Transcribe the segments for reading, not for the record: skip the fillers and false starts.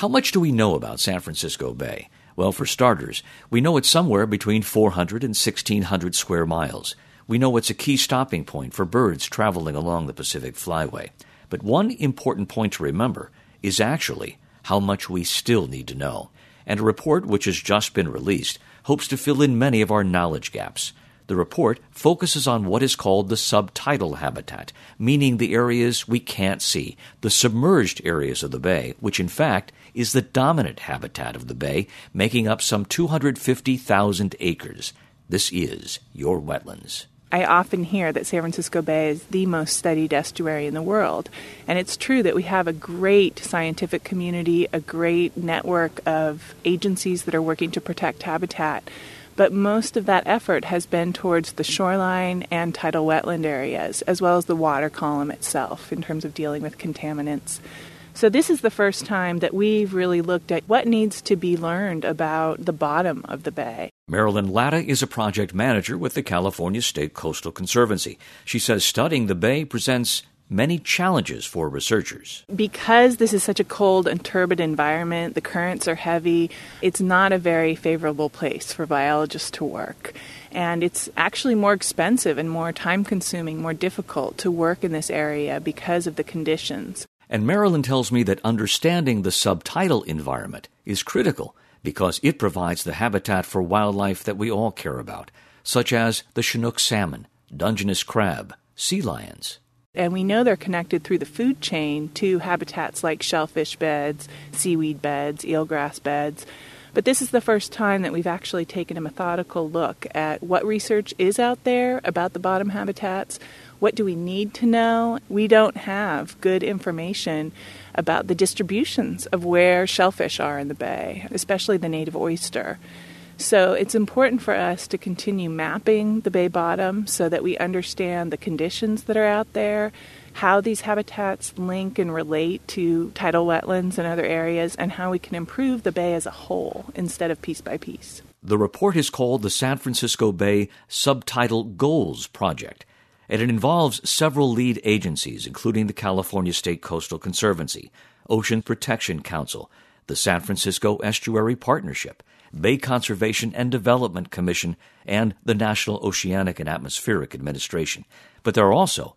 How much do we know about San Francisco Bay? Well, for starters, we know it's somewhere between 400 and 1,600 square miles. We know it's a key stopping point for birds traveling along the Pacific Flyway. But one important point to remember is actually how much we still need to know. And a report which has just been released hopes to fill in many of our knowledge gaps. The report focuses on what is called the subtidal habitat, meaning the areas we can't see, the submerged areas of the bay, which in fact is the dominant habitat of the bay, making up some 250,000 acres. This is Your Wetlands. I often hear that San Francisco Bay is the most studied estuary in the world. And it's true that we have a great scientific community, a great network of agencies that are working to protect habitat. But most of that effort has been towards the shoreline and tidal wetland areas, as well as the water column itself in terms of dealing with contaminants. So this is the first time that we've really looked at what needs to be learned about the bottom of the bay. Marilyn Latta is a project manager with the California State Coastal Conservancy. She says studying the bay presents many challenges for researchers. Because this is such a cold and turbid environment, the currents are heavy, it's not a very favorable place for biologists to work. And it's actually more expensive and more time-consuming, more difficult to work in this area because of the conditions. And Marilyn tells me that understanding the subtidal environment is critical because it provides the habitat for wildlife that we all care about, such as the Chinook salmon, Dungeness crab, sea lions. And we know they're connected through the food chain to habitats like shellfish beds, seaweed beds, eelgrass beds. But this is the first time that we've actually taken a methodical look at what research is out there about the bottom habitats. What do we need to know? We don't have good information about the distributions of where shellfish are in the bay, especially the native oyster. So it's important for us to continue mapping the bay bottom so that we understand the conditions that are out there, how these habitats link and relate to tidal wetlands and other areas, and how we can improve the bay as a whole instead of piece by piece. The report is called the San Francisco Bay Subtidal Goals Project, and it involves several lead agencies, including the California State Coastal Conservancy, Ocean Protection Council, the San Francisco Estuary Partnership, Bay Conservation and Development Commission, and the National Oceanic and Atmospheric Administration. But there are also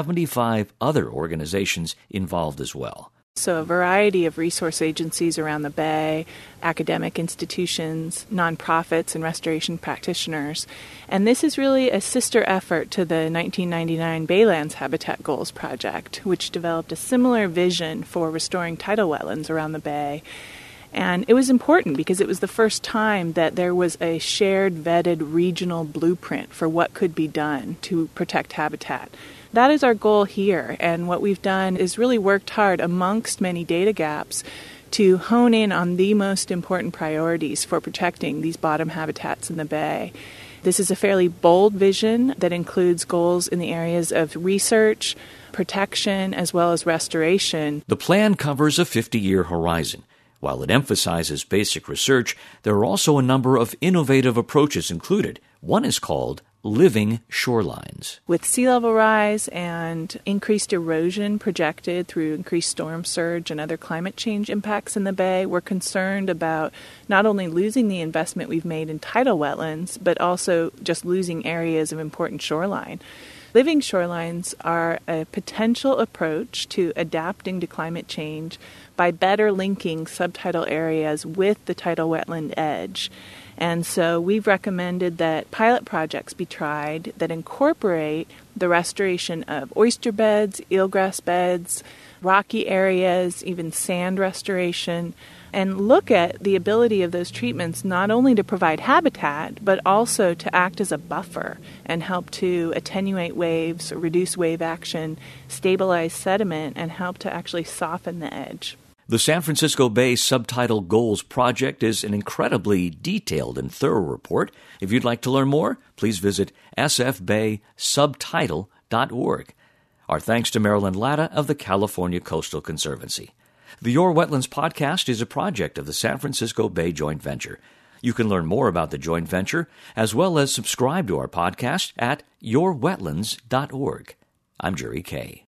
75 other organizations involved as well. So a variety of resource agencies around the bay, academic institutions, nonprofits, and restoration practitioners. And this is really a sister effort to the 1999 Baylands Habitat Goals Project, which developed a similar vision for restoring tidal wetlands around the bay. And it was important because it was the first time that there was a shared, vetted regional blueprint for what could be done to protect habitat. That is our goal here, and what we've done is really worked hard amongst many data gaps to hone in on the most important priorities for protecting these bottom habitats in the bay. This is a fairly bold vision that includes goals in the areas of research, protection, as well as restoration. The plan covers a 50-year horizon. While it emphasizes basic research, there are also a number of innovative approaches included. One is called Living Shorelines. With sea level rise and increased erosion projected through increased storm surge and other climate change impacts in the bay, we're concerned about not only losing the investment we've made in tidal wetlands, but also just losing areas of important shoreline. Living shorelines are a potential approach to adapting to climate change by better linking subtidal areas with the tidal wetland edge. And so we've recommended that pilot projects be tried that incorporate the restoration of oyster beds, eelgrass beds, rocky areas, even sand restoration, and look at the ability of those treatments not only to provide habitat, but also to act as a buffer and help to attenuate waves, reduce wave action, stabilize sediment, and help to actually soften the edge. The San Francisco Bay Subtidal Goals Project is an incredibly detailed and thorough report. If you'd like to learn more, please visit sfbaysubtidal.org. Our thanks to Marilyn Latta of the California Coastal Conservancy. The Your Wetlands podcast is a project of the San Francisco Bay Joint Venture. You can learn more about the joint venture as well as subscribe to our podcast at yourwetlands.org. I'm Jerry Kay.